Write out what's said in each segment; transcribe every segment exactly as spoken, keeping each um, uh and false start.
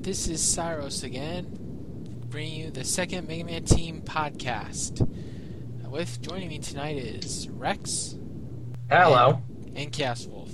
this is Cyros again, bringing you the second Mega Man Team podcast. With joining me tonight is Rex. Hello. And, and Chaos Wolf.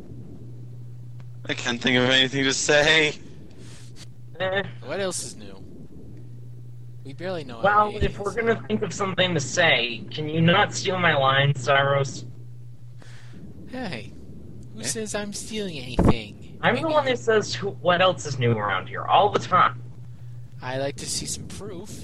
I can't think of anything to say. Eh. What else is new? We barely know. Well, anything, if we're so. gonna think of something to say, can you not steal my line, Cyros? Hey, who Eh? says I'm stealing anything? I'm Maybe the one that says who, what else is new around here all the time. I like to see some proof.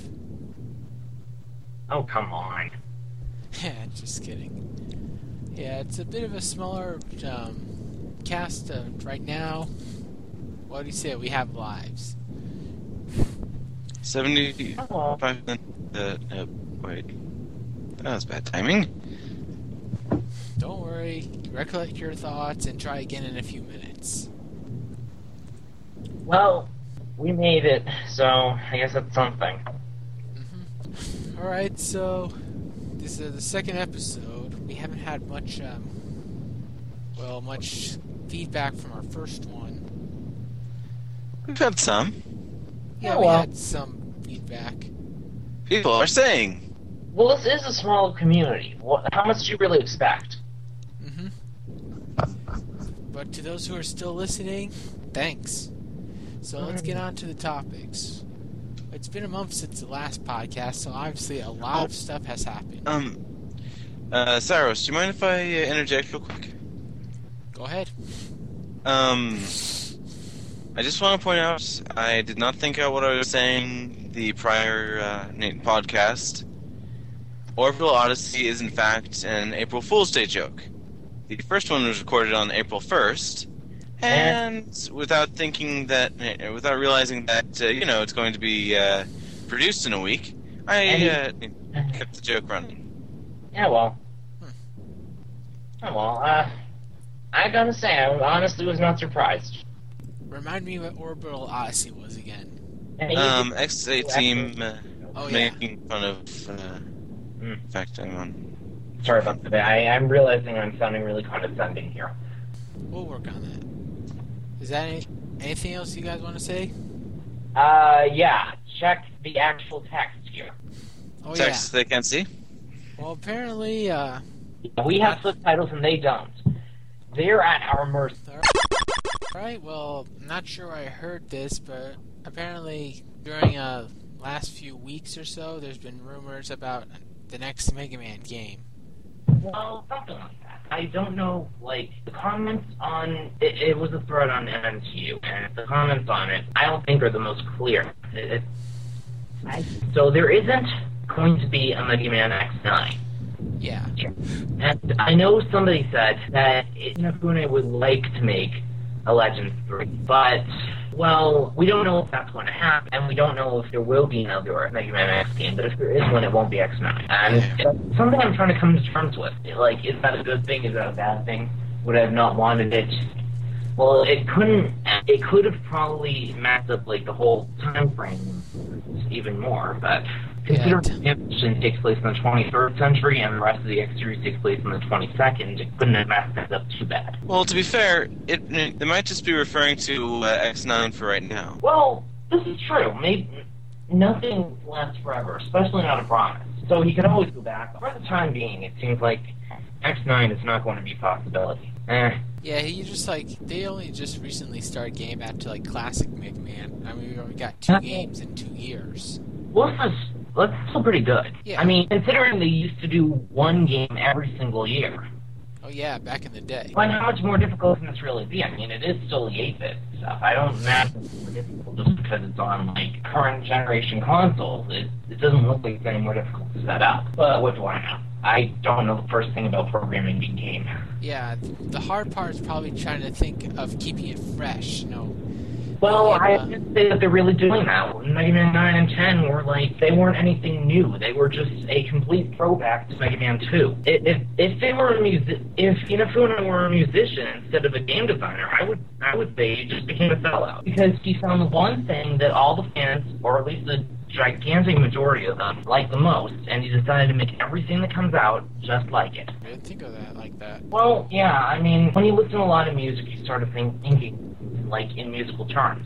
Oh, come on. Yeah, just kidding. Yeah, it's a bit of a smaller um, cast uh, right now. What do you say? We have lives. seventy-five Hello. percent. Uh, uh, wait. That was bad timing. Don't worry. Recollect your thoughts and try again in a few minutes. Well, we made it, so I guess that's something. Mm-hmm. Alright, so this is the second episode. We haven't had much, um, well, much feedback from our first one. We've had some. Yeah, Oh, we well. had some feedback. People are saying. Well, this is a small community. What, how much do you really expect? Mm-hmm. But to those who are still listening, thanks. So let's get on to the topics. It's been a month since the last podcast, so obviously a lot of stuff has happened. Um, uh, Cyros, do you mind if I uh, interject real quick? Go ahead. Um, I just want to point out, I did not think out what I was saying the prior uh, podcast. Orbital Odyssey is in fact an April Fool's Day joke. The first one was recorded on April first, and without thinking that, uh, without realizing that, uh, you know, it's going to be uh, produced in a week, I uh, kept the joke running. Yeah, well. Hmm. Oh, well, uh, I gotta say, I honestly was not surprised. Remind me what Orbital Odyssey was again. And you Um, did- X A team uh, Oh, yeah. making fun of, uh, Hmm. in fact, hang on. Sorry about that. I, I'm realizing I'm sounding really condescending here. We'll work on that. Is that any, anything else you guys want to say? Uh, yeah, check the actual text here. Oh, Text they can't see? yeah. Well, apparently, uh... We have subtitles and they don't. They're at our mercy. Alright, well, I'm not sure I heard this, but apparently during uh last few weeks or so, there's been rumors about the next Mega Man game. Well, something like that. I don't know, like, the comments on... It, it was a thread on M M T U, and the comments on it, I don't think are the most clear. It, it, I, so there isn't going to be a Mega Man X nine. Yeah. And I know somebody said that Inafune would like to make a Legends three, but, well, we don't know if that's going to happen, and we don't know if there will be another Mega Man X game, but if there is one, it won't be X nine. And it's something I'm trying to come to terms with. Like, is that a good thing? Is that a bad thing? Would I have not wanted it? Well, it couldn't, it could have probably messed up, like, the whole time frame even more, but considering the expansion takes place in the twenty-third century and the rest of the X-Series takes place in the twenty-second, it couldn't have messed that up too bad. Well, to be fair, it, it they might just be referring to uh, X nine for right now. Well, this is true. Maybe nothing lasts forever, especially not a promise. So he can always go back. For the time being, it seems like X nine is not going to be a possibility. Eh. Yeah, he just, like, they only just recently started getting back to, like, classic Mega Man. I mean, we've already got two games in two years. Well, this is, that's still pretty good. Yeah. I mean, considering they used to do one game every single year. Oh, yeah, back in the day. But how much more difficult can this really be? I mean, it is still the eight-bit stuff. I don't imagine it's more difficult just because it's on, like, current generation consoles. It, it doesn't look like it's any more difficult to set up. But what do I know? I don't know the first thing about programming in game. Yeah, the hard part is probably trying to think of keeping it fresh, you know. Well, Yeah, I uh, have to say that they're really doing that. Mega Man nine and ten were like, they weren't anything new. They were just a complete throwback to Mega Man two. If, if, if they were a music, if Inafune were a musician instead of a game designer, I would, I would say he just became a sellout. Because he found the one thing that all the fans, or at least the gigantic majority of them, like the most, and he decided to make everything that comes out just like it. I didn't think of that like that. Well, yeah, I mean, when you listen to a lot of music, you start to think, thinking, like, in musical terms. Uh,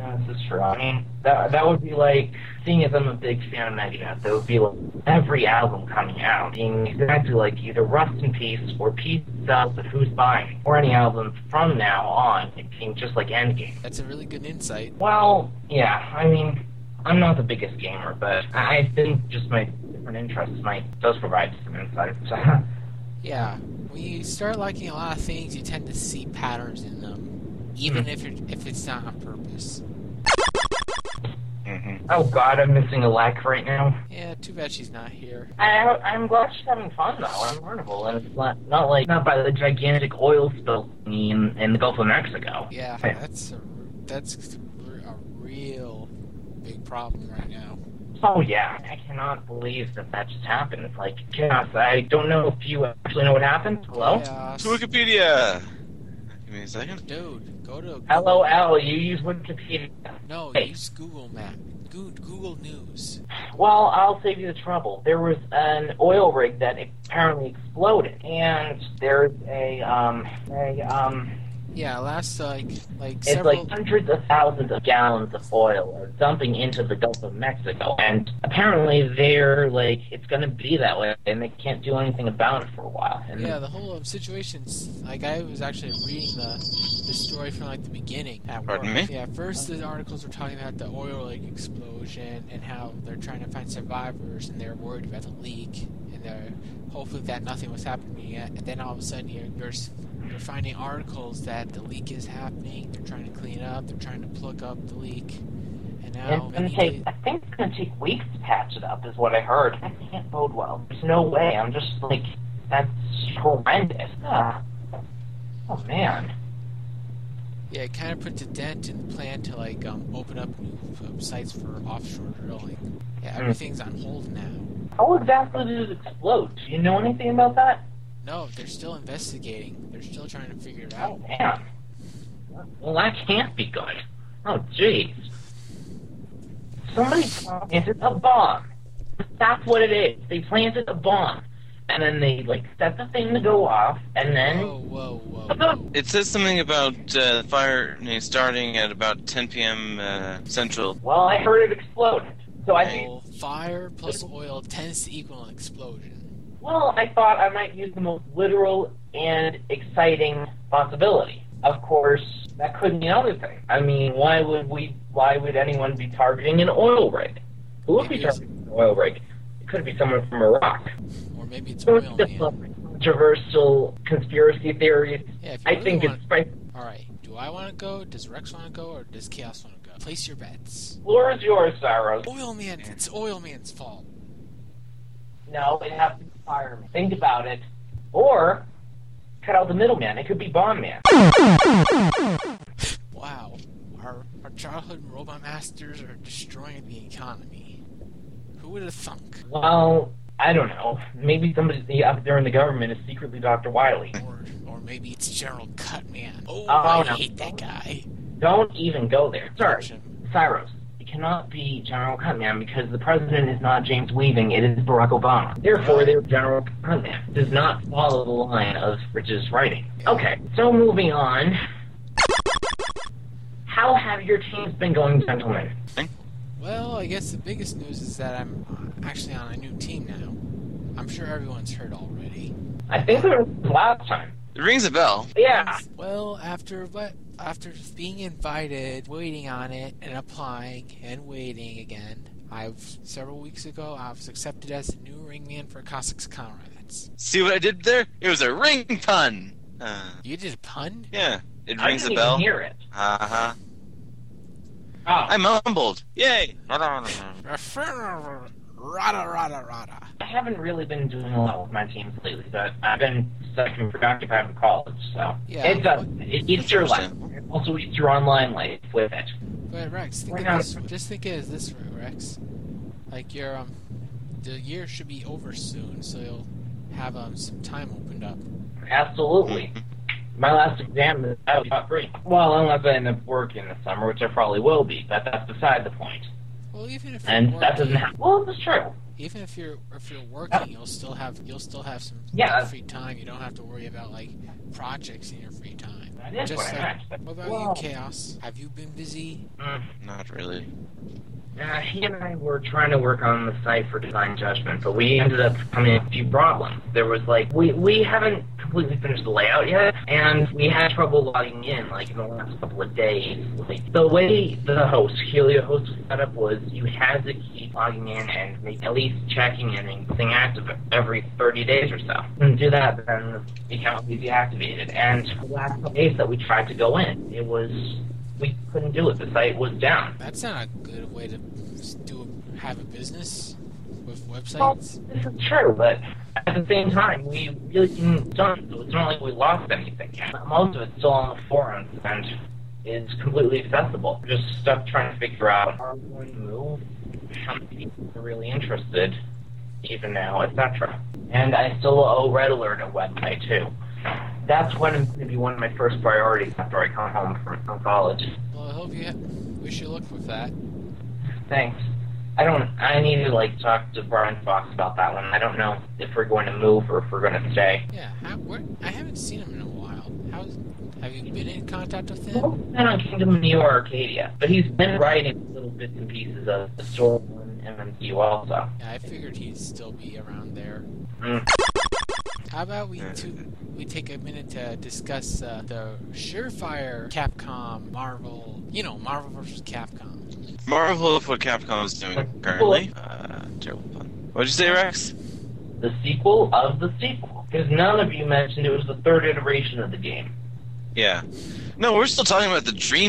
Yeah, this is true. I mean, that that would be like, seeing as I'm a big fan of Megadeth, that would be like every album coming out being exactly like either Rust in Peace or Peace Sells of Who's Buying, or any album from now on it being just like Endgame. That's a really good insight. Well, yeah, I mean, I'm not the biggest gamer, but I think just my different interests might does provide some insight. So. Yeah, when you start liking a lot of things, you tend to see patterns in them, even if you're, if it's not on purpose. Mm-hmm. Oh God, I'm missing Alec right now. Yeah, too bad she's not here. I, I'm glad she's having fun though. I'm Carnival, and it's not, not like not by the gigantic oil spill in, in the Gulf of Mexico. Yeah, that's a, that's a real big problem right now. Oh yeah, I cannot believe that that just happened. It's like chaos. I don't know if you actually know what happened. Hello? Chaos. To Wikipedia! Give me a second. Dude, go to L O L, you use Wikipedia. No, Hey. use Google Map. Go- Google News. Well, I'll save you the trouble. There was an oil rig that apparently exploded, and there's a, um, a, um, Yeah, last like like it's several. like hundreds of thousands of gallons of oil are dumping into the Gulf of Mexico, and apparently they're, like, it's gonna be that way, and they can't do anything about it for a while. And Yeah, the whole um, situation's like I was actually reading the the story from like the beginning at work. Pardon me? Yeah, first the articles were talking about the oil rig explosion and how they're trying to find survivors and they're worried about the leak and they're hopefully that nothing was happening yet. And then all of a sudden you're you're, you're finding articles that the leak is happening. They're trying to clean it up. They're trying to plug up the leak. And now It's gonna many take, days- I think it's gonna take weeks to patch it up, is what I heard. That can't bode well. There's no way. I'm just like, that's horrendous. Ah. Oh man. Yeah, it kind of puts a dent in the plan to like um, open up new um, sites for offshore drilling. Yeah, everything's on hold now. How exactly did it explode? Do you know anything about that? No, they're still investigating. They're still trying to figure it Oh out. man. Well, that can't be good. Oh jeez. Somebody planted a bomb. That's what it is. They planted a bomb. And then they, like, set the thing to go off, and then... Whoa, whoa, whoa, whoa. It says something about uh, fire uh, starting at about ten p.m. Uh, Central. Well, I heard it exploded. So I think... Well, fire plus oil tends to equal an explosion. Well, I thought I might use the most literal and exciting possibility. Of course, that could be another thing. I mean, why would we? Why would anyone be targeting an oil rig? Who would be Maybe it's- targeting an oil rig? It could be someone from Iraq. Or maybe it's So oil it's just man. controversial conspiracy theories. Yeah, if you I really think want... it's spicy. Alright, do I want to go? Does Rex want to go? Or does Chaos want to go? Place your bets. Floor is yours, Cyrus. Oil man, it's oil man's fault. No, it has to be fireman. Think about it. Or cut out the middleman. It could be Bomb Man. Wow, our, our childhood robot masters are destroying the economy. Who would have thunk? Well, I don't know. Maybe somebody up there in the government is secretly Doctor Wily. Or, or maybe it's General Cutman. Oh, Oh, I no. hate that guy. Don't even go there. Sorry, Jim. Cyrus. It cannot be General Cutman because the president is not James Weaving. It is Barack Obama. Therefore, Right. they're General Cutman. Does not follow the line of Rich's writing. Okay, so moving on. How have your teams been going, gentlemen? Well, I guess the biggest news is that I'm actually on a new team now. I'm sure everyone's heard already. I think it was last time. It rings a bell. Yeah. Well, after what? After being invited, waiting on it, and applying, and waiting again, I've several weeks ago I was accepted as the new ringman for Cossacks Conrads. See what I did there? It was a ring pun. Uh, You did a pun? yeah, it I rings a didn't bell. even hear it. Uh huh. Oh. I mumbled. Yay! Rada rada rada. I haven't really been doing a lot with my teams lately, but I've been stuck and preoccupied with college, so Yeah. it's a it eats your life. Understand. It also eats your online life with it. But Rex, think We're of not- this. Just think of it as this way, Rex. Like your um, the year should be over soon, so you'll have um some time opened up. Absolutely. My last exam is I was not free. Well, unless I end up working this summer, which I probably will be, but that's beside the point. Well, even if you're And working, that doesn't happen. Well, that's true. even if you're if you're working, you'll still have you'll still have some Yeah. free time. You don't have to worry about like projects in your free time. That is Just what I like, meant. But, what about well, you, Chaos? Have you been busy? mm, Not really. Uh, he and I were trying to work on the site for Design Judgment, but we ended up coming a few problems. There was like, we, we haven't completely finished the layout yet, and we had trouble logging in, like, in the last couple of days. Like, the way the host, Helio host was set up was you had to keep logging in and make, at least checking in and staying active every thirty days or so. And to do that, then the account would be deactivated. And the last couple of days that we tried to go in, it was... we couldn't do it. The site was down. That's not a good way to do have a business with Well, websites. this is true, but at the same time, we really didn't done, so it's not like we lost anything yet. Most of it's still on the forums and is completely accessible. We're just stuck trying to figure out how we're going to move, how many people are really interested, even now, et cetera. And I still owe Red Alert a website, too. That's what is going to be one of my first priorities after I come home from, from college. Well, I hope you ha- wish you luck with that. Thanks. I don't. I need to like talk to Brian Fox about that one. I don't know if we're going to move or if we're going to stay. Yeah, how, where, I haven't seen him in a while. How's, have you been in contact with Well, him? he's been on Kingdom of Neo Arcadia, but he's been writing little bits and pieces of the story on M M C U also. Yeah, I figured he'd still be around there. Mm. How about we two, we take a minute to discuss uh, the Surefire Capcom Marvel, you know, Marvel versus Capcom. Marvel of what Capcom is doing currently. Uh, terrible pun. What'd you say, Rex? The sequel of the sequel, because none of you mentioned it was the third iteration of the game. Yeah. No, we're still talking about the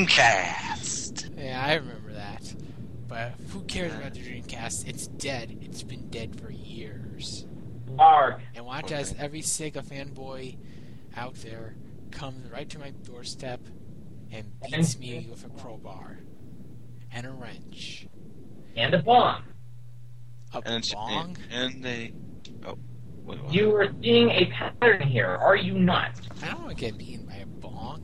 Dreamcast. Yeah, I remember that. But who cares about the Dreamcast? It's dead. It's been dead for years. Larg. And watch Okay. as every Sega fanboy out there comes right to my doorstep and beats me with a crowbar and a wrench. And a bomb. A And it's, bong? and they. Oh, wait, what? You are seeing a pattern here, are you not? I don't want to get beaten by a bong.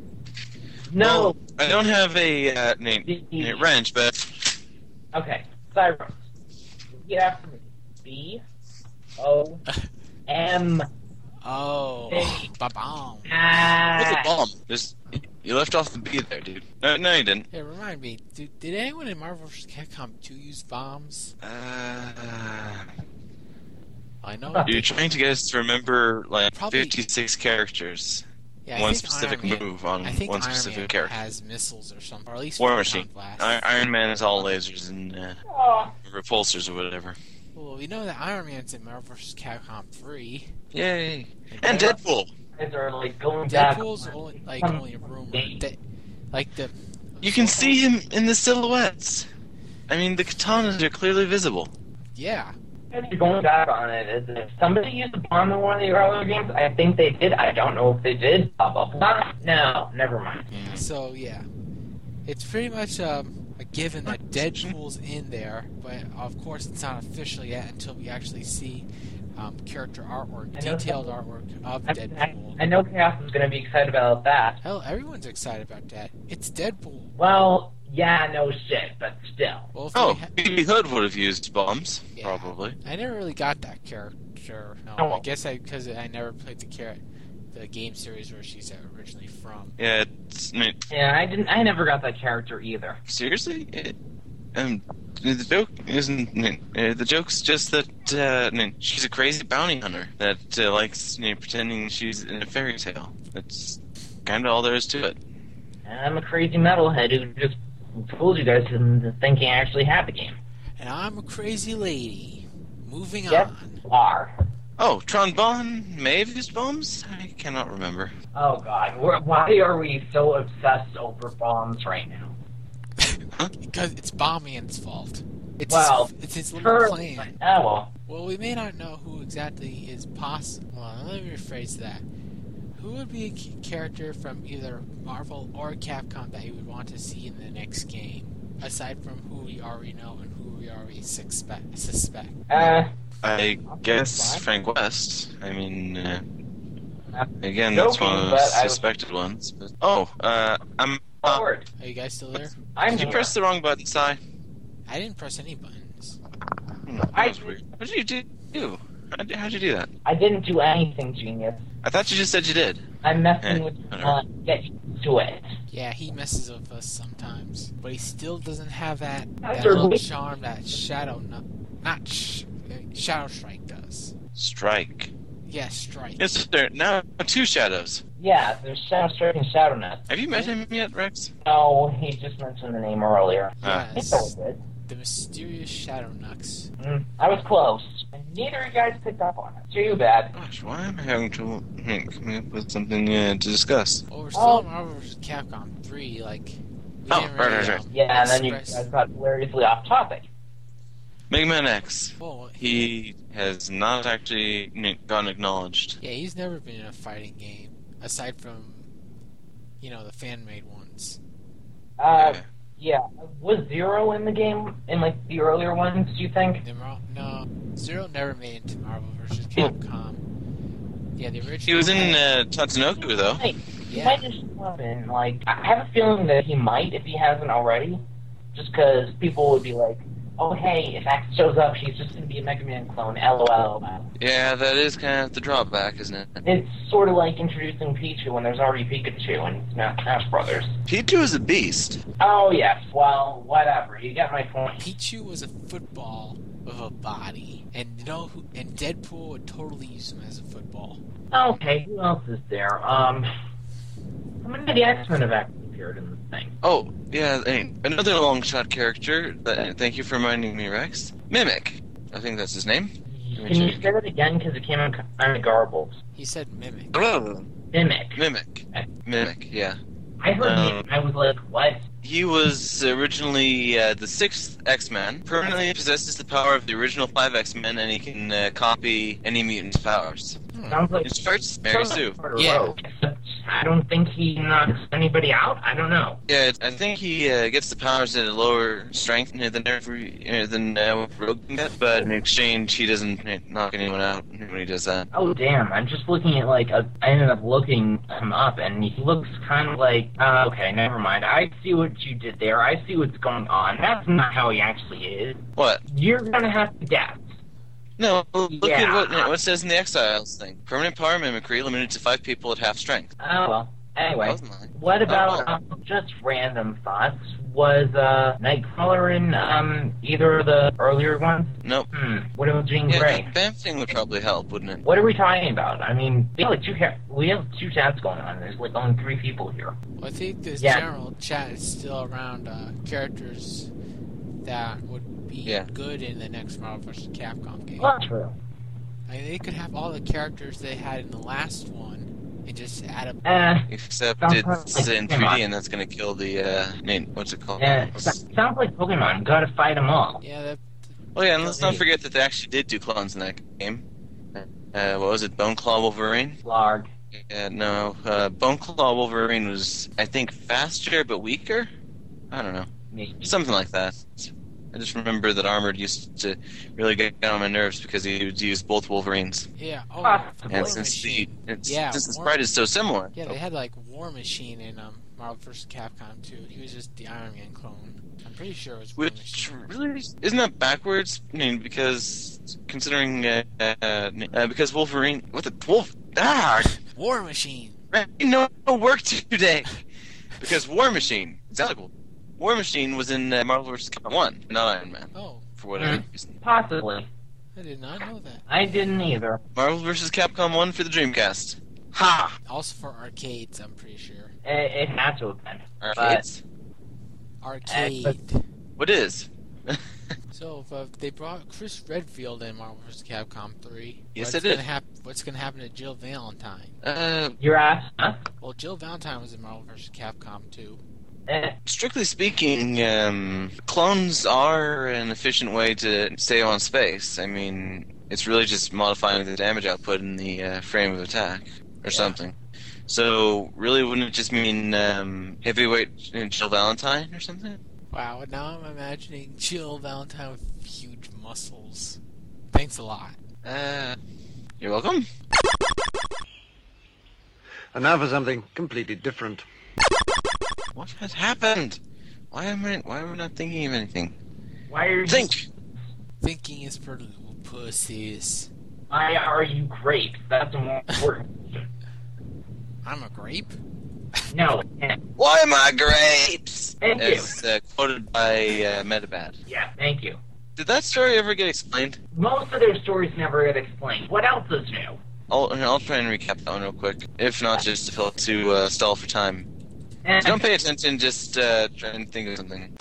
No. Well, I don't have a uh, name, The- name wrench, but Okay, Cyros. Repeat after me. B O M Oh, Hey. ba-bong. what's a Ah. bomb? Just you left off the B there, dude. No, no, you didn't. Hey, remind me, did, did anyone in Marvel versus. Capcom two use bombs? Uh, I know. Huh. you're trying to get us to remember like Probably- fifty-six characters, Yeah, I one think specific Iron Man- move on I think one Iron specific Man character. has missiles or something, or at least War photon Machine. blasts. I- Iron Man is all lasers and uh, Oh. repulsors or whatever. Well, we know that Iron Man's in Marvel versus. Capcom three. Yay! And Deadpool. You guys are like going back. Deadpool's only like only a rumor. De- like the You can see him in the silhouettes. I mean, the katanas are clearly visible. yeah. If you're going back on it, is if somebody used a bomb in one of the earlier games, I think they did. I don't know if they did. Blah blah blah. No, never mind. So yeah, it's pretty much um, a given that Deadpool's in there, but of course it's not official yet until we actually see um, character artwork, I know detailed some- artwork of I, I, Deadpool. I know Chaos is going to be excited about that. Hell, everyone's excited about that. It's Deadpool. Well, yeah, no shit, but still. Well, if Oh, we ha- B B Hood would have used bombs, Yeah. probably. I never really got that character. No, Oh. I guess I because I never played the char- the game series where she's originally from. Yeah, it's, I mean, Yeah, I didn't. I never got that character either. seriously? It, um, the joke isn't. Uh, the joke's just that uh, I mean, she's a crazy bounty hunter that uh, likes you know, pretending she's in a fairy tale. That's kind of all there is to it. I'm a crazy metalhead who just fooled you guys into thinking I actually had the game. And I'm a crazy lady. Moving Yes, on. you are. Oh, Tron Bon may have used bombs? I cannot remember. Oh god, We're, why are we so obsessed over bombs right now? Because it's Bombman's fault. It's Well, his, it's his little Currently, plan. oh well. Well, we may not know who exactly is possible. Well, let me rephrase that. Who would be a c- character from either Marvel or Capcom that you would want to see in the next game, aside from who we already know and who we already suspect? suspect? Uh, I guess fine. Frank West. I mean, uh, I'm again, that's one of joking, the but I was- suspected ones. But, oh, uh, I'm. Uh, forward. Are you guys still there? I'm did you here. press the wrong button, Si? I didn't press any buttons. Hmm, that I- was weird. What did you do? How'd, how'd you do that? I didn't do anything, genius. I thought you just said you did. I'm messing Eh, with whatever. uh, get used to it. Yeah, he messes with us sometimes, but he still doesn't have that, That's that little right. charm that Shadow not, not sh- Shadow Strike does. Strike. Yeah, Strike. Yes, there are now two shadows. Yeah, there's Shadow Strike and Shadow Nest. Have you met him yet, Rex? No, he just mentioned the name earlier. Ah. I think that was it. The mysterious Shadow Nux. Mm, I was close, and neither of you guys picked up on it. Too bad. Gosh, why am I having trouble hmm, coming up with something uh, to discuss? Well, we're still Oh. in Marvel versus. Capcom three, like, we Oh, didn't right, really, right, right. um, Yeah, and then you express- guys got hilariously off topic. Mega Man X. Well, He has not actually n- gotten acknowledged. yeah, he's never been in a fighting game, aside from, you know, the fan-made ones. Uh, Yeah. yeah. Was Zero in the game, in, like, the earlier ones, do you think? The Mar- no, Zero never made it to Marvel versus. Capcom. Yeah, the original. He was in uh, Tatsunoko, though. He might, he Yeah. might just show up in, like, I have a feeling that he might if he hasn't already. Just because people would be like, oh, hey, if X shows up, she's just going to be a Mega Man clone, lol. Yeah, that is kind of the drawback, isn't it? It's sort of like introducing Pichu when there's already Pikachu in Smash Smash Brothers. Pichu is a beast. Oh, yes, well, whatever, you get my point. Pichu was a football with a body, and you know who? And Deadpool would totally use him as a football. Okay, who else is there? Um, how many of the X-Men have actually appeared in this thing? Oh, yeah, hey, another long shot character. That, thank you for reminding me, Rex. Mimic. I think that's his name. Can you say that again, because it came out kind of garbled? He said mimic. Mimic. Mimic. Mimic, yeah. I heard Um, Mimic, I was like, what? He was originally uh, the sixth X-Man, permanently possesses the power of the original five X-Men, and he can uh, copy any mutant's powers. Hmm. Sounds like It starts Mary sounds Sue. like sort of Yeah. rogue. I don't think he knocks anybody out. I don't know. Yeah, it- I think he uh, gets the powers at a lower strength uh, than every uh, than uh, what Rogue can get, but in exchange, he doesn't uh, knock anyone out when he does that. Oh damn! I'm just looking at like a, I ended up looking him up, and he looks kind of like. Uh, okay, never mind. I see what you did there. I see what's going on. That's not how he actually is. What? You're gonna have to guess. No, look Yeah. at what, what it says in the Exiles thing. Permanent power mimicry limited to five people at half strength. Oh well. Anyway, That was mine. what about Oh. um, just random thoughts? Was uh, Nightcrawler in um, either of the earlier ones? Nope. Hmm. What about Jean Yeah, Grey? the Bam thing would probably help, wouldn't it? What are we talking about? I mean, we have like two ha- we have two chats going on. There's like only three people here. Well, I think this Yeah. general chat is still around uh, characters that would be Yeah. good in the next Marvel versus. Capcom game. Well, true. I mean, they could have all the characters they had in the last one and just add up. Eh, Except Sounds it's like in Pokemon. three D, and that's going to kill the, uh, name, what's it called? eh, s- sounds like Pokemon. Gotta fight them all. Yeah, that, Oh yeah, and let's not Hey. forget that they actually did do clones in that game. Uh, what was it, Bone Claw Wolverine? Larg. Yeah, no, uh, Bone Claw Wolverine was, I think, faster but weaker? I don't know. Me. Something like that. I just remember that Armored used to really get on my nerves because he would use both Wolverines. yeah. Oh, Possibly. And War since the, Machine. it's, Yeah, since the War- sprite is so similar. Yeah, they had like War Machine in um, Marvel versus. Capcom two. He was just the Iron Man clone. I'm pretty sure it was War Which Machine. really isn't that backwards? I mean, because considering uh, uh, uh, because Wolverine, what the wolf? Ah, War Machine. no, no work today. Because War Machine, exactly. War Machine was in uh, Marvel versus. Capcom one, not Iron Man, Oh, for whatever Hmm. reason. Possibly. I did not know that. I didn't either. Marvel versus. Capcom one for the Dreamcast. Ha! Also for arcades, I'm pretty sure. It, it had to have been. Arcades. Arcade. What is? So if, uh, they brought Chris Redfield in Marvel versus. Capcom three. Yes, what's they did. Gonna hap- what's going to happen to Jill Valentine? uh, You're asking us? Well, Jill Valentine was in Marvel versus. Capcom two. Eh, strictly speaking, um, clones are an efficient way to stay on space. I mean, it's really just modifying the damage output in the uh, frame of attack or something. So, really, wouldn't it just mean um, heavyweight Jill Valentine or something? Wow, now I'm imagining Jill Valentine with huge muscles. Thanks a lot. Uh, you're welcome. And now for something completely different. What has happened? Why am I? Why am I not thinking of anything? why are you? Think. Thinking is for little pussies. Why are you great? That's more important. I'm a grape? No. Why my grapes? Thank you. As uh, quoted by uh, Metabad. Yeah, thank you. Did that story ever get explained? Most of their stories never get explained. What else is new? I'll, I'll try and recap that one real quick. If not, just to, fill, to uh, stall for time. Eh, So don't pay attention, just uh, try and think of something.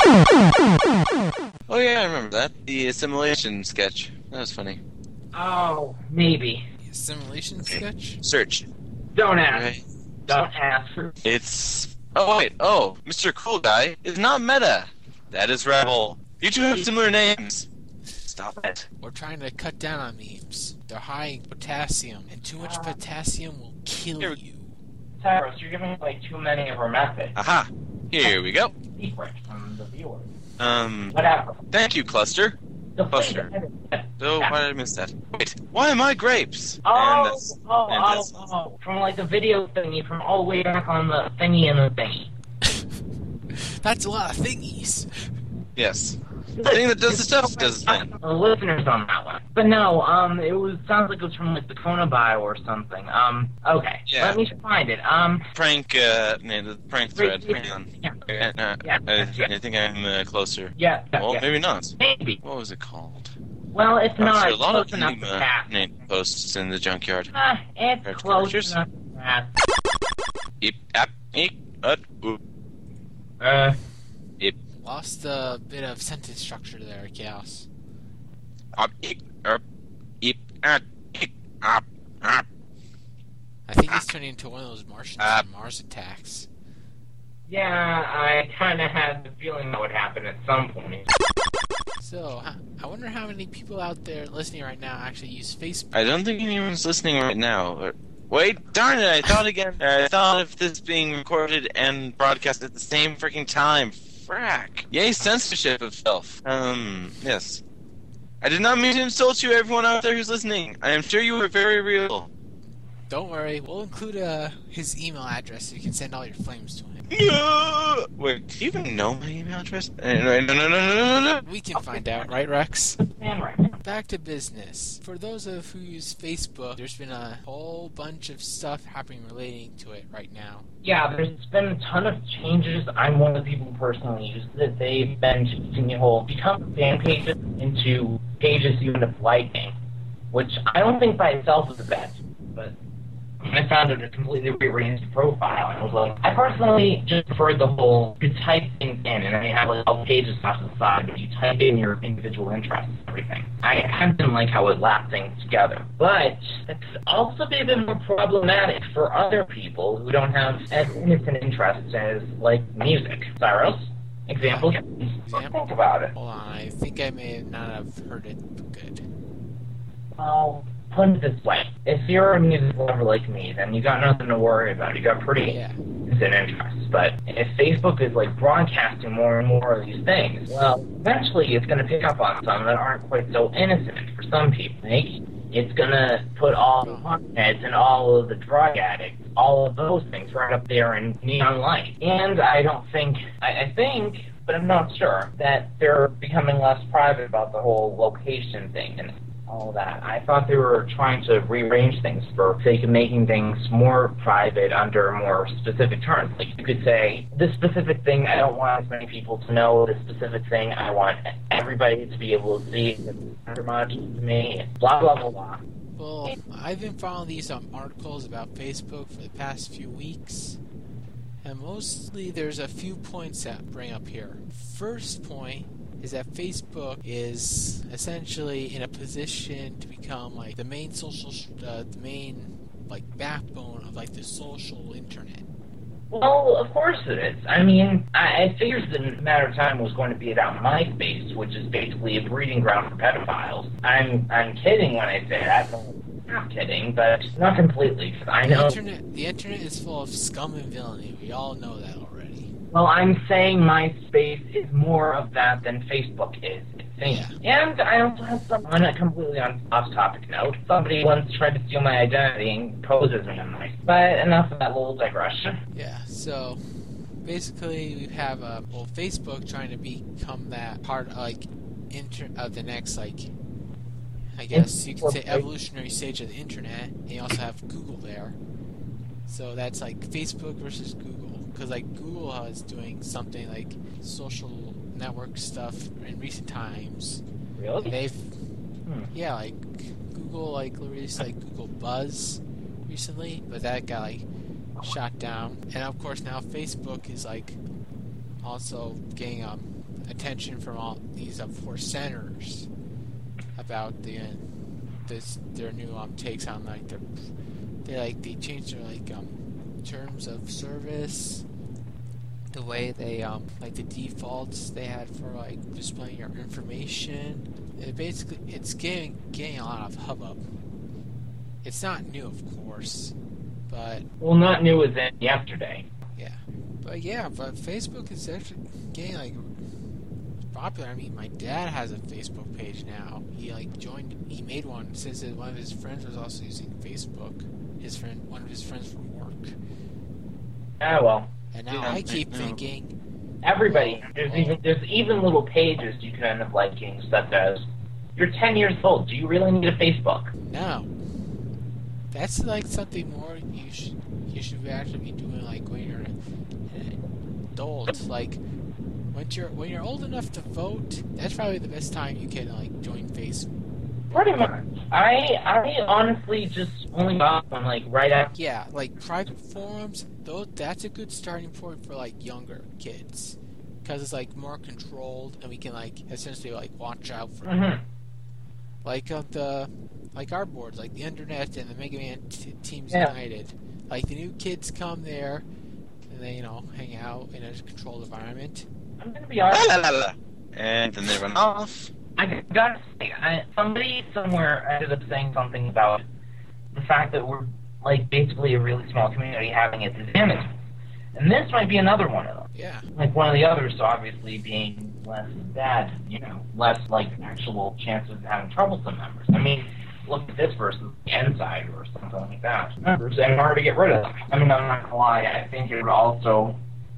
Oh yeah, I remember that. The assimilation sketch. That was funny. Oh, maybe. Simulation sketch? Search. Don't ask. Right. Don't ask. It's... Oh wait, oh, Mister Cool Guy is not Meta. That is Rebel. You two have similar names. Stop it. We're trying to cut down on memes. They're high in potassium, and too much potassium will kill Here- you. Cyrus, you're giving away too many of our methods. Aha. Here we go. Secret from the viewers. Um, Whatever. thank you, Cluster. The Cluster. thing- Oh, why did I miss that? Wait, why am I grapes? And Oh, that's- oh, and oh, that's- oh, from like the video thingy, from all the way back on the thingy and the thingy. That's a lot of thingies. Yes. The thing that does the stuff does the thing. The listeners on that one. But no, um, it was sounds like it was from like the Kona bio or something. Um, okay. Yeah. Let me find it. Um, Prank, uh, no, the prank thread. Hang on. yeah, Uh, uh, Yeah, I, yeah. I think I'm uh, closer. yeah, yeah, Well, yeah. maybe not. maybe. What was it called? Well, it's not Actually, a lot close of enough to Enigma pass. name posts in the junkyard. Ah, it's Red close characters. enough to pass. Eep, ap, eep, ut, oop, Uh, eep, Lost a bit of sentence structure there, Chaos. op, eep, up, eep, at, eep, op, op. I think he's turning into one of those Martians Ah. from Mars Attacks. yeah, I kind of had the feeling that would happen at some point. So, I- I wonder how many people out there listening right now actually use Facebook. I don't think anyone's listening right now. Or- Wait, darn it, I thought again. I thought of this being recorded and broadcast at the same freaking time. Frack. Yay, censorship of self. Um, yes. I did not mean to insult you, everyone out there who's listening. I am sure you are very real. Don't worry, we'll include uh, his email address so you can send all your flames to him. No! Wait, do you even know my email address? Uh, No, no, no, no, no, no, no. We can find out, right, Rex? Man, right now. Back to business. For those of who use Facebook, there's been a whole bunch of stuff happening relating to it right now. Yeah, there's been a ton of changes. I'm one of the people who personally use it. They've been changing the whole become fan pages into pages you end up liking, which I don't think by itself is a bad thing, but I found it a completely rearranged profile. And I was like, I personally just preferred the whole, you type things in, and then you have like all pages off to the side, but you type in your individual interests and everything. I kind of didn't like how it lapped things together. But it's also been a bit more problematic for other people who don't have as innocent interests as, like, music. Cyrus? Example? Example? Think about it. Hold on, I think I may not have heard it good. Well, put it this way. If you're a music lover like me, then you got nothing to worry about. You got pretty Yeah. innocent interests. But if Facebook is, like, broadcasting more and more of these things, well, eventually it's going to pick up on some that aren't quite so innocent for some people. Like, it's going to put all the potheads and all of the drug addicts, all of those things right up there in neon light. And I don't think, I, I think, but I'm not sure, that they're becoming less private about the whole location thing and all that. I thought they were trying to rearrange things for sake of making things more private under more specific terms. Like, you could say, this specific thing, I don't want as many people to know. This specific thing, I want everybody to be able to see. It's not much to me. Blah, blah, blah, blah. Well, I've been following these um, articles about Facebook for the past few weeks, and mostly there's a few points that bring up here. First point is that Facebook is essentially in a position to become like the main social, uh, the main like backbone of like the social internet. Well, of course it is. I mean, I, I figured that in a matter of time it was going to be about MySpace, which is basically a breeding ground for pedophiles. I'm I'm kidding when I say that. I'm not kidding, but not completely. 'Cause I The know. internet, the internet is full of scum and villainy. We all know that already. Well, I'm saying MySpace is more of that than Facebook is. it seems. And I also have some, on a completely on off-topic note, somebody once tried to steal my identity and pose as me on MySpace. But enough of that little digression. Yeah, so basically we have uh, well Facebook trying to become that part like inter of the next like I guess you could say evolutionary stage of the internet. And you also have Google there. So that's like Facebook versus Google, because like Google is doing something like social network stuff in recent times. Really? They've Hmm. yeah, like Google like released like Google Buzz recently, but that got like shot down. And of course now Facebook is like also getting um attention from all these of course senators about the uh, this their new um takes on like their they like they changed their like um terms of service, the way they um like the defaults they had for like displaying your information. It basically it's getting getting a lot of hubbub. It's not new, of course, but Well, not new as in yesterday. yeah, but yeah, but Facebook is actually getting like popular. I mean, my dad has a Facebook page now. He like joined, he made one since his, one of his friends was also using Facebook. His friend, one of his friends from work, Ah, well. and now Yeah, I keep I know. thinking, Everybody, there's even there's even little pages you can end up liking, such as, you're ten years old, do you really need a Facebook? no, that's like something more you should you should actually be doing like when you're an adult. Like when you're when you're old enough to vote, that's probably the best time you can like join Facebook. Pretty much. I I honestly just only got one like right after. Yeah, like private forums, though that's a good starting point for like younger kids, because it's like more controlled, and we can like essentially like watch out for Mm-hmm. like uh, the like our boards, like the Internet and the Mega Man t- Teams Yeah. United. Like the new kids come there, and they you know hang out in a controlled environment. I'm gonna be La honest. la la la. And then they run off. I gotta say, I, somebody somewhere ended up saying something about the fact that we're like basically a really small community having its advantages, and this might be another one of them. Yeah, Like one of the others, obviously being less bad, you know, less like actual chances of having troublesome members. I mean, look at this versus the N-side or something like that. Members and hard to get rid of them. I mean, I'm not gonna lie, I think it would also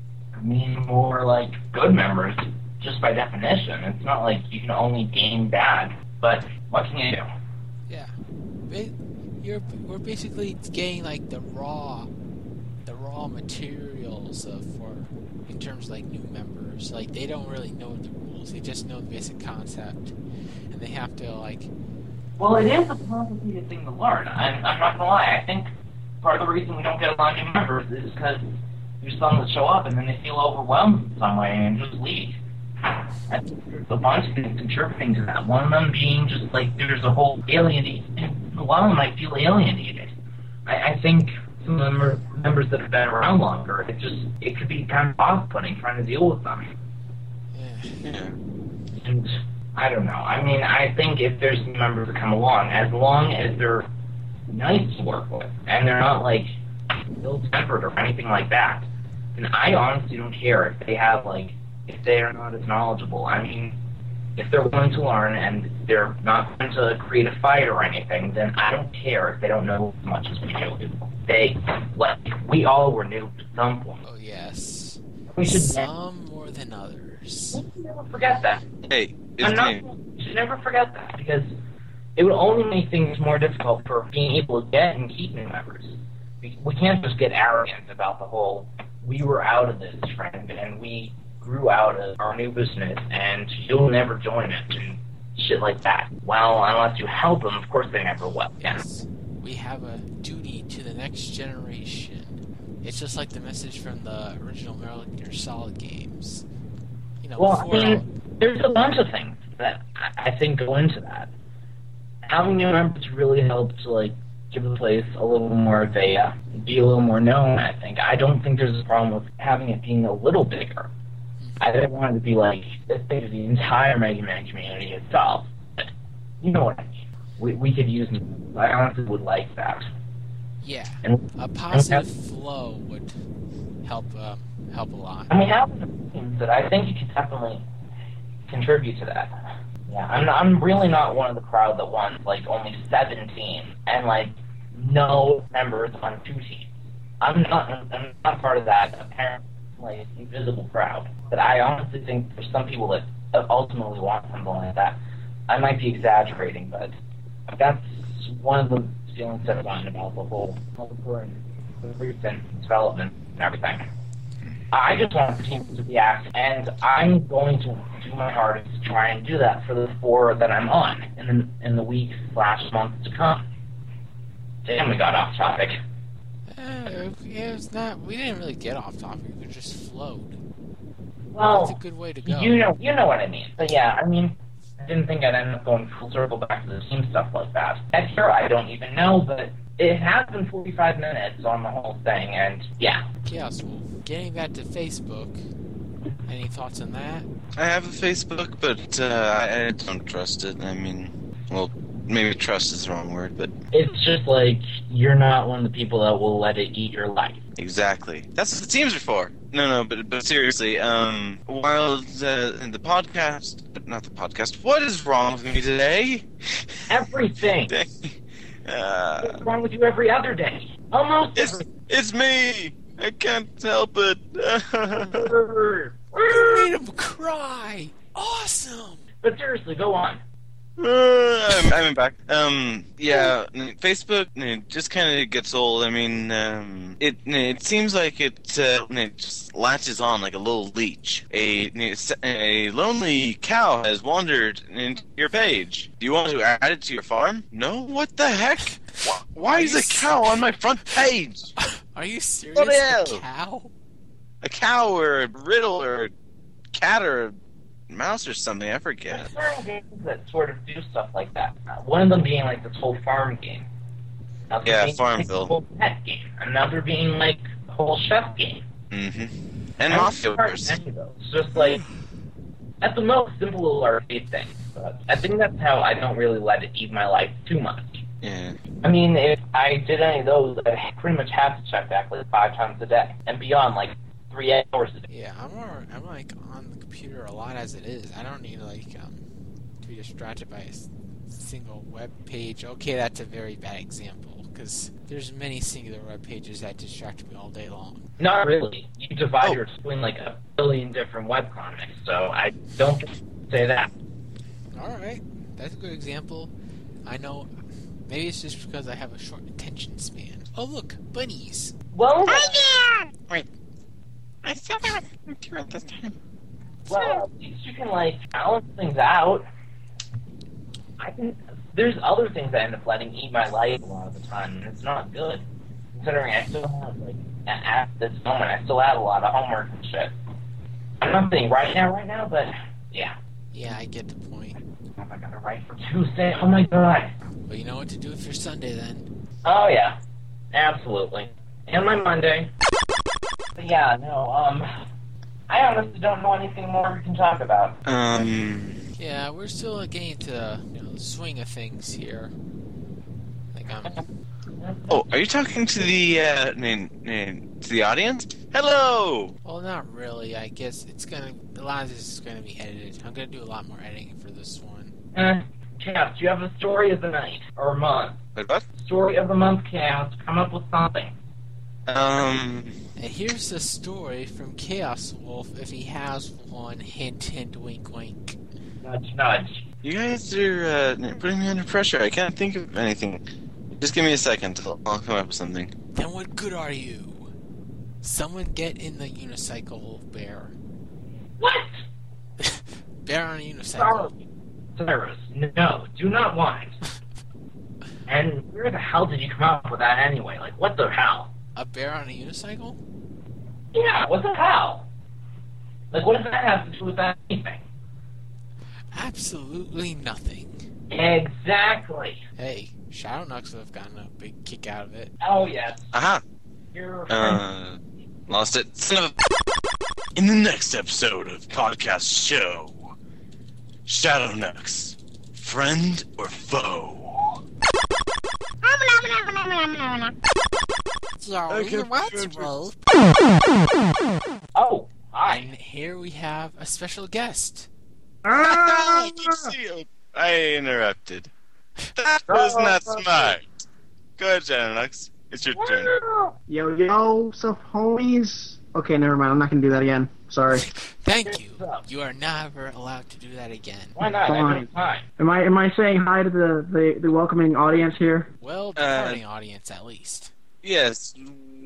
mean more like good members, just by definition. It's not like you can only gain bad, but what can you do? yeah. Ba- You're we're basically getting like the raw, the raw materials of for in terms of like new members. Like they don't really know the rules; they just know the basic concept, and they have to like Well, it is a complicated thing to learn. I'm, I'm not gonna lie. I think part of the reason we don't get a lot of new members is because there's some that show up and then they feel overwhelmed in some way and just leave. I think there's a bunch of things contributing to that. One of them being just like there's a whole alienated. A lot of them might feel alienated. I, I think some of them are members that have been around longer. It just it could be kind of off-putting trying to deal with them. yeah. Yeah. And I don't know. I mean, I think if there's new members that come along, as long as they're nice to work with and they're not like ill-tempered or anything like that, then I honestly don't care if they have like if they are not as knowledgeable. I mean, if they're willing to learn and they're not going to create a fight or anything, then I don't care if they don't know as much as we do. They, like, we all were new at some point. Oh yes. We should Some more than others. we should never forget that. Hey, it's I'm not, me. you should never forget that, because it would only make things more difficult for being able to get and keep new members. We, we can't just get arrogant about the whole, we were out of this, friend, and we grew out of our new business, and you'll never join it, and shit like that. Well, unless you help them, of course they never will. Yeah. Yes. We have a duty to the next generation. It's just like the message from the original Metal Gear Solid games. You know, Well, I before mean, there's a bunch of things that I I think go into that. Having new members really helps, like, give the place a little more of a, uh, be a little more known, I think. I don't think there's a problem with having it being a little bigger. I don't want it to be like as big as the entire Mega Man community itself. But you know what I mean. We we could use. I honestly would like that. yeah, And a positive flow would help um, help a lot. I mean, having teams that I think you could definitely contribute to that. Yeah, I'm not, I'm really not one of the crowd that wants like only seven teams and like no members on two teams. I'm not. I'm not part of that apparent like invisible crowd. But I honestly think there's some people that ultimately want something like that. I might be exaggerating, but that's one of the feelings that I've gotten about the whole multiplayer the recent development and everything. I just want the team to react, and I'm going to do my hardest to try and do that for the four that I'm on in the, in the weeks slash months to come. Damn, we got off topic. Uh, it was not. We didn't really get off topic. We just flowed. Well, That's a good way to go. you know, you know what I mean. But yeah, I mean, I didn't think I'd end up going full circle back to the team stuff like that. Next year, I don't even know, but it has been forty-five minutes on the whole thing, and yeah. Chaos Wolf. Getting back to Facebook. Any thoughts on that? I have a Facebook, but uh, I, I don't trust it. I mean, well, maybe trust is the wrong word, but... It's just like, you're not one of the people that will let it eat your life. Exactly. That's what the teams are for. No, no, but but seriously, um, while the, in the podcast... Not the podcast. What is wrong with me today? Everything. uh, What's wrong with you every other day? Almost it's, every it's me! I can't help it. You made him cry! Awesome! But seriously, go on. Uh, I'm, I'm back. Um, yeah, Facebook it just kind of gets old. I mean, um, it it seems like it, uh, it just latches on like a little leech. A a lonely cow has wandered into your page. Do you want to add it to your farm? No. What the heck? Why, why is a cow on my front page? Are you serious? What the A hell? cow? A cow or a riddle or a cat or a mouse or something, I forget. There's certain games that sort of do stuff like that. Uh, one of them being like this whole farm game. Another Yeah, being Farmville. Like the whole pet game. Another being like the whole chef game. Mm-hmm. And I don't Mafia start Wars. any of those. It's just like, at the most, simple little arcade things. But I think that's how I don't really let it eat my life too much. Yeah. I mean, if I did any of those, I'd pretty much have to check back like five times a day. And beyond, like, three hours a day. Yeah, I'm more, I'm like on the computer a lot as it is. I don't need like um to be distracted by a s- single web page. Okay, that's a very bad example because there's many singular web pages that distract me all day long. Not really. You divide Oh. your between like a billion different webcomics, so I don't say that. All right, that's a good example. I know. Maybe it's just because I have a short attention span. Oh look, bunnies. Well, Wait. I thought I was computer at this time. well, at least you can like balance things out. I can. There's other things that end up letting eat my life a lot of the time, and it's not good. Considering I still have like at, at this moment, I still have a lot of homework and shit. I'm not saying right now, right now, but yeah. Yeah, I get the point. I gotta write for Tuesday. Oh my god. But you know what to do for Sunday then. Oh yeah, absolutely. And my Monday. But yeah, no. Um, I honestly don't know anything more we can talk about. Um. Yeah, we're still getting to the, you know, the swing of things here. Like um, Oh, are you talking to the uh, n- n- to the audience? Hello. well, not really. I guess it's gonna. A lot of this is gonna be edited. I'm gonna do a lot more editing for this one. Uh, Chaos, do you have a story of the night or month? Wait, what? Story of the month, Chaos. Come up with something. Um. And here's the story from Chaos Wolf, if he has one. Hint, hint, wink, wink. Nudge, nudge. You guys are uh, putting me under pressure. I can't think of anything. Just give me a second. I'll, I'll come up with something. Then what good are you? Someone get in the unicycle, Bear. What? Bear on a unicycle. Cyrus, no, do not whine. And where the hell did you come up with that anyway? Like, what the hell? A bear on a unicycle? Yeah, what the hell? Like, what does that have to do with anything? Absolutely nothing. Exactly. Hey, Shadow Nux would have gotten a big kick out of it. Oh, yes. Aha. You're Uh. Lost it. Son of a. In the next episode of Podcast Show, Shadow Nux, friend or foe? Sorry, what's Wolf? Oh, And hi. here we have a special guest. I interrupted. That was not smart. Go ahead, Shadow Nux. It's your turn. Yo, yo, so homies. Okay, never mind. I'm not gonna do that again. Sorry. Thank you. You are never allowed to do that again. Why not? I Fine. have time. Am I am I saying hi to the, the, the welcoming audience here? Well, Uh, departing audience at least. Yes,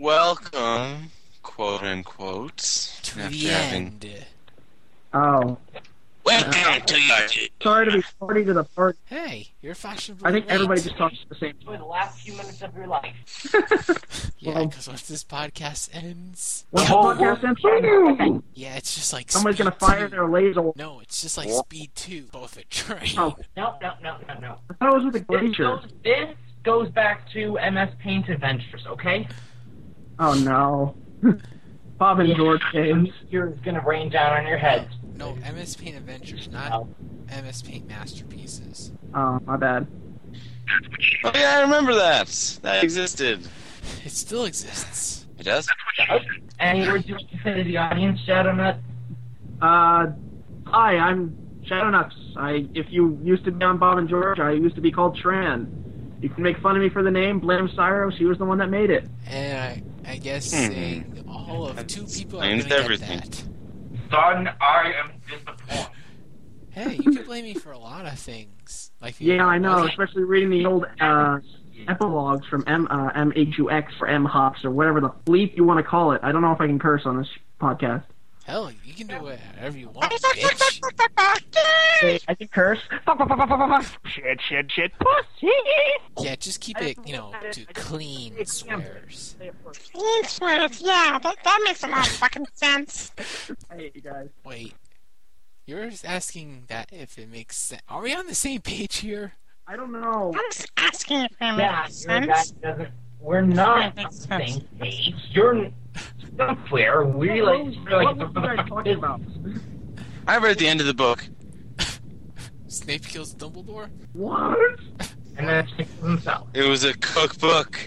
welcome, quote unquote, To after the having. end. Oh, Welcome to your. sorry to be party to the party. Hey, you're fashionably I think late. everybody just talks at the same Enjoy the time. last few minutes of your life. Yeah, Well- because once this podcast ends... Once the Oh, podcast ends, Yeah, it's just like somebody's Speed gonna fire two. their laser. No, it's just like Speed two, both a train. Oh, No, no, no, no, no. I thought it was with the This glacier. goes, this goes back to M S Paint Adventures, okay? Oh no. Bob and George games. You're gonna rain down on your heads. No, M S Paint Adventures, not No. M S Paint Masterpieces. Oh, my bad. Oh yeah, I remember that. That existed. It still exists. It does. Any words you want to say to the audience, Shadownut? Uh, hi, I'm Shadownuts. I, if you used to be on Bob and George, I used to be called Tran. You can make fun of me for the name, blame Cyro, she was the one that made it. And I, I guess Hmm. saying all of two people are explains going to get everything. that. Son, I am disappointed. Hey, you can blame me for a lot of things. Like the Yeah, I know, wasn't- especially reading the old, uh, epilogues from M, uh, M H U X or M Hops or whatever the bleep you want to call it. I don't know if I can curse on this podcast. Hell, you can do whatever you want, bitch. Hey, I can curse. Shit, shit, shit, pussy! Yeah, just keep it, you know, to clean swears. Clean swears, yeah, that, that makes a lot of fucking sense. Hey, you guys. Wait, you're asking that if it makes sense. Are we on the same page here? I don't know. I'm just asking if it Yeah, makes you're a guy sense. who doesn't. We're not on Makes the sense. same page. You're somewhere. We like. We're like what was you guys talking about? I read the end of the book. Snape kills Dumbledore? What? And then sticks himself. It was a cookbook.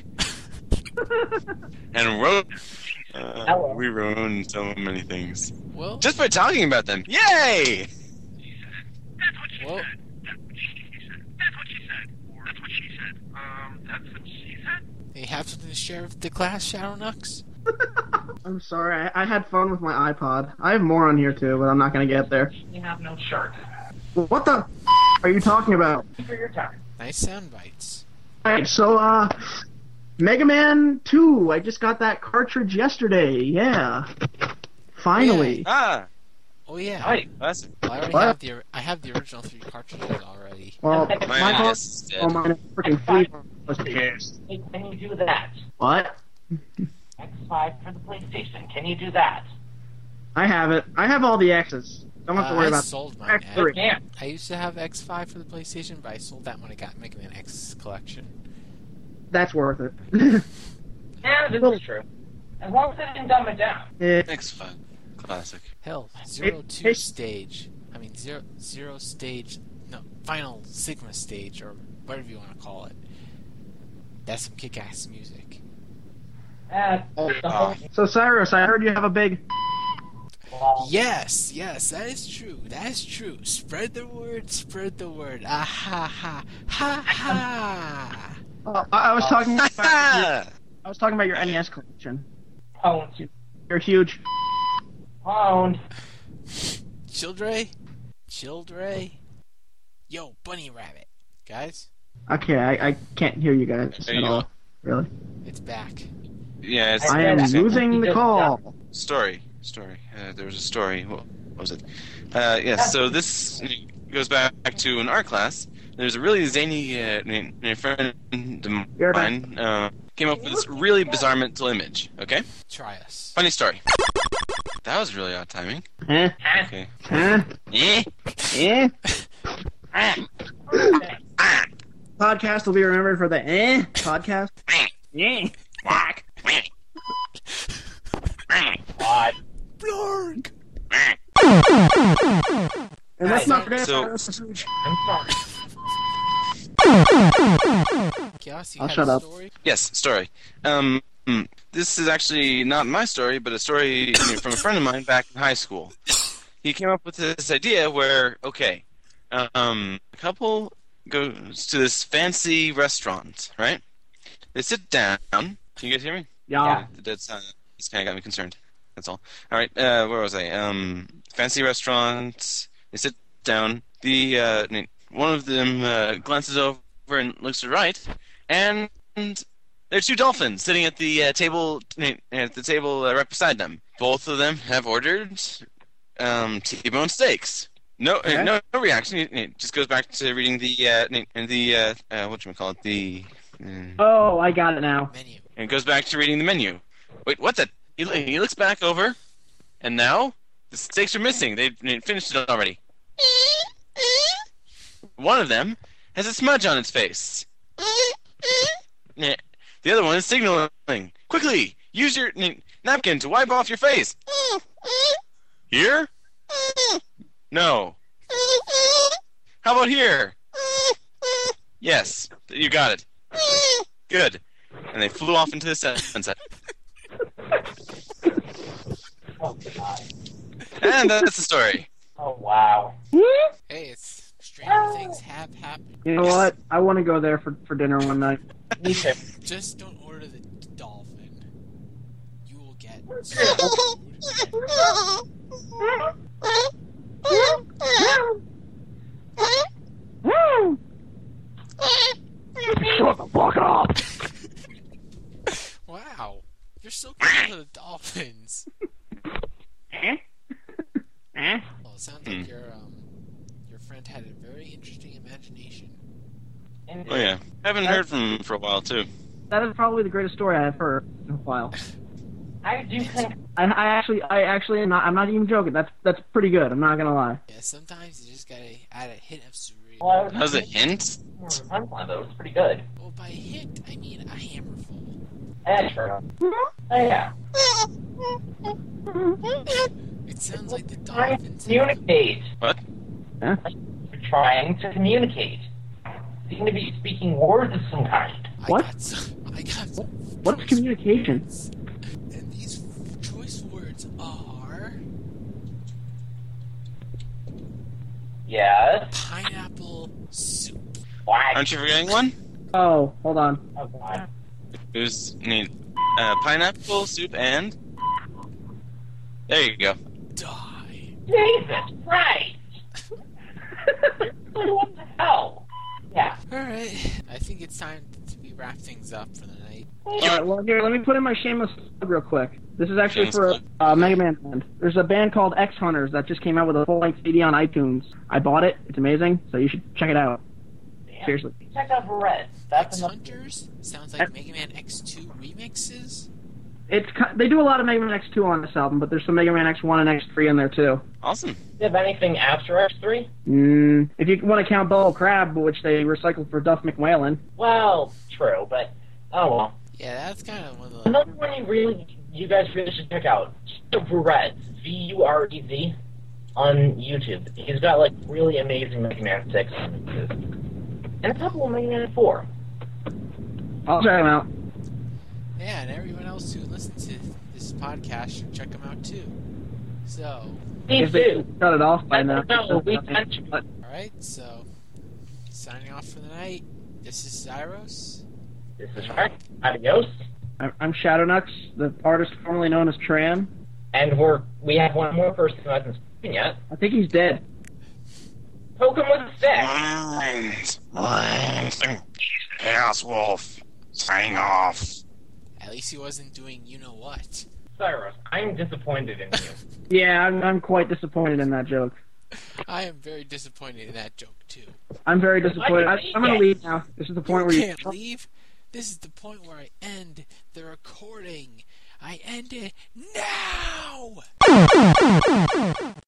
And wrote. Uh, Hello. we ruined so many things Well, just by talking about them. Yay! well, you have something to share with the class, Shadow Nux? I'm sorry, I, I had fun with my iPod. I have more on here too, but I'm not gonna get there. You have no shirt. What the are you talking about? For your time. Nice sound bites. Alright, so, uh, Mega Man two, I just got that cartridge yesterday, yeah. Finally. Ah, Oh yeah, Right. that's Well, I already What? have the I have the original three cartridges already. Well, My my my car- ass is dead. oh, mine is freaking free. was pissed. Hey, can you do that? What? X five for the PlayStation. Can you do that? I have it. I have all the X's. Don't have to Uh, worry I about sold mine. X I, three. Yeah. I used to have X five for the PlayStation, but I sold that when I got Mega Man X collection. That's worth it. Yeah, this is true. As long as it didn't dumb it down. Eh, X five. Classic. Hell, Zero It- Two it- stage. I mean zero zero stage. No, Final Sigma stage or whatever you want to call it. That's some kick-ass music. Uh, Oh, the whole So Cyrus, I heard you have a big. wall. Yes, yes, that is true. That is true. Spread the word. Spread the word. Ah ha ha ha ha. Oh, I, I was talking about. Your, Ah! I was talking about your N E S collection. Pwned. You're huge. Pwned. Childre, Childre. Yo, Bunny Rabbit, guys, Okay, I, I can't hear you guys There at you all. go. Really? it's back. Yeah, it's I am said- losing the call. story. Story. Uh, there was a story. What was it? Uh, yes. So this goes back to an art class. There's a really zany uh, n- n- friend of You're back. mine uh, came up with this really bizarre mental image. Okay. Try us. Funny story. That was really odd timing. Eh? Okay. Eh? Eh? Eh? Ah! Podcast will be remembered for the eh podcast. Eh? Quack. God. Blarg. And let's not forget So- about Cyrus. I'm sorry. Chaos, you I'll had shut a up. story? Yes, story. Um, hmm, this is actually not my story, but a story from a friend of mine back in high school. He came up with this idea where, okay, um, a couple goes to this fancy restaurant, right? They sit down. Can you guys hear me? Yeah. The dead silence kind of got me concerned. That's all. All right. Uh, where was I? Um, fancy restaurant. They sit down. The uh, one of them uh, glances over and looks to the right, and there are two dolphins sitting at the uh, table at the table uh, right beside them. Both of them have ordered um, T-bone steaks. No, Okay. uh, no, no reaction. It, it just goes back to reading the uh, the uh, uh, what you call it the. Uh, Oh, I got it now. Menu. and it goes back to reading the menu. Wait, what's that? He, he looks back over, and now the steaks are missing. They, they finished it already. One of them has a smudge on its face. Yeah. The other one is signaling. Quickly, use your n- napkin to wipe off your face. Here? No. How about here? Yes, you got it. Good. And they flew off into the sunset. Oh, God. And that's the story. Oh, wow. Hey, it's stranger things have happened. You know what? I want to go there for, for dinner one night. Me too. Just don't order the dolphin. You will get Shut the fuck up! Wow, you're so close to the dolphins. Eh? Eh? Well, it sounds Hmm. like your um your friend had a very interesting imagination. Oh yeah, haven't heard from him for a while too. That is probably the greatest story I've heard in a while. I do think I, I actually, I actually am not. I'm not even joking. That's that's pretty good. I'm not gonna lie. Yeah, sometimes you just gotta add a hit of surreal. well, I was That was a hint. more of a punchline, though. It was pretty good. Well, by hint, I mean a hammerful. Yeah, true. Oh, yeah. It sounds like the Trying to dolphins have communicate. What? Huh? We're trying to communicate. Seem to be speaking words of some kind. I What? got some, I got some What's choice communication? words. And these choice words are Yes. pineapple soup. Why? Aren't you forgetting one? Oh, hold on. Oh, God. It was I mean, uh, pineapple soup and. There you go. Die. Jesus Christ! What the hell? Yeah. Alright, I think it's time to we wrap things up for the night. All right. Well, here, let me put in my shameless plug real quick. This is actually Shameless for a plug. uh, Mega Man band. There's a band called X Hunters that just came out with a full-length C D on iTunes. I bought it. It's amazing. So you should check it out. Damn. Seriously. Check out Red. That's X enough. Hunters sounds like Mega Man X two remixes. It's ki- they do a lot of Mega Man X two on this album, but there's some Mega Man X one and X three in there too. Awesome. Do you have anything after X three? Mm, if you want to count Bubble Crab, which they recycled for Duff McWhalen. Well, true, but oh well. Yeah, that's kind of one of the. Another one you really, you guys really should check out. Vrez, V U R E Z, on YouTube. He's got like really amazing Mega Man six remixes. and a couple of Mega Man four. I'll check them out. Yeah, and everyone else who listens to this podcast should check them out too. So, Please If they do. cut it off by now. No, we can't. But alright, so signing off for the night. This is Zyros. This is right. Adios. I'm I'm Shadownuts, the artist formerly known as Tran. And we're we have one more person who hasn't spoken yet. I think he's dead. Poke him with a stick. Chaos Wolf, signing off. At least he wasn't doing you know what. Cyrus, I'm disappointed in you. Yeah, I'm I'm quite disappointed in that joke. I am very disappointed in that joke too. I'm very disappointed. I, Why I'm gonna you leave now. This is the point You where you can't leave. This is the point where I end the recording. I end it now.